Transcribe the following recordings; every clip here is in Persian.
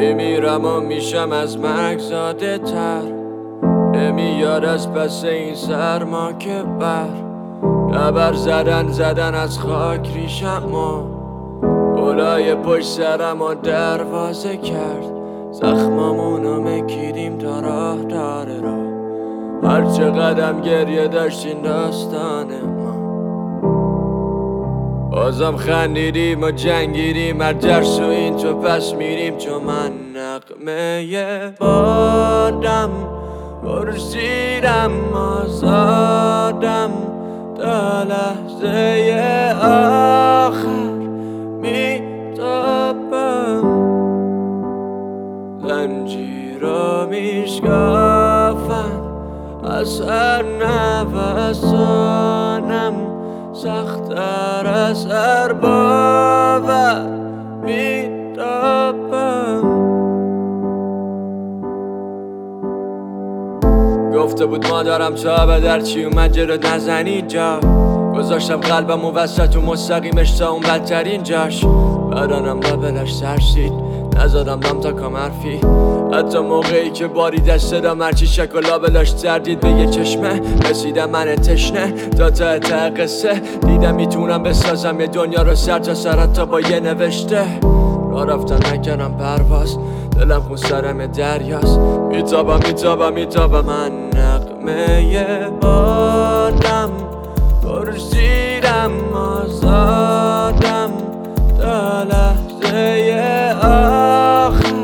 میمیرم و میشم از مرگ زاده تر. نمیاد از پس این سرما که دبر زدن از خاک ریشم و گلای پشت سرم و دروازه کرد. زخمامونو مکیدیم تا راه داره هر چه قدم گریه داشتین داستان ما. بازم خندیدیم و جنگیدیم هر درس و این تو پس میریم. چون من نغمه بادم پرسیدم آزادم تا لحظه آخر میتابم. زنجیرا میشکافن از هر نفسانم سخت‌تر از هر باور میتابم. گفته بود مادرم تا به در چی اومد جلوت نزنی جا. گذاشتم قلبم و وسط و مستقیمش تا اون بدترین جاش. بدنم لابلش ترسید نزدم دم تا کمرفی. حتی موقعی که باری دست دادم هرچی شک و لابلاش تردید به یه چشمه رسیدم من تشنه تا ته قصه. دیدم میتونم بسازم یه دنیا رو سر تا سرت تا با یه نوشته. راه رفتن نکردم پرواز دلم خون سرم دریاست. میتابم من نغمه بادم پرسیدم آزادم تا لحظه آخر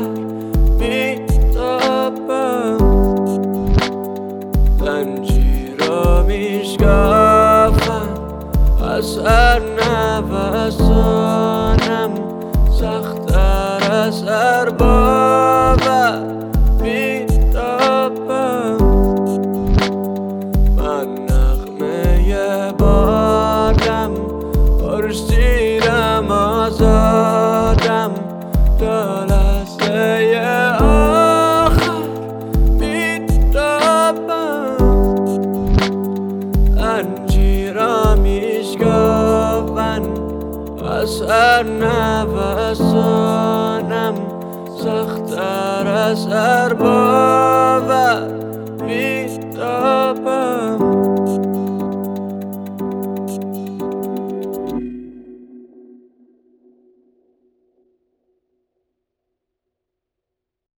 میتابم. زنجیرا میشکافن از هر نفسانم سخت‌تر از هر باور میتابم. من نغمه بادم پرسیدم آزادم تا لحظه آخر میتابم. زنجیرا میشکافن از هر نفسانم سخت‌تر از هر باور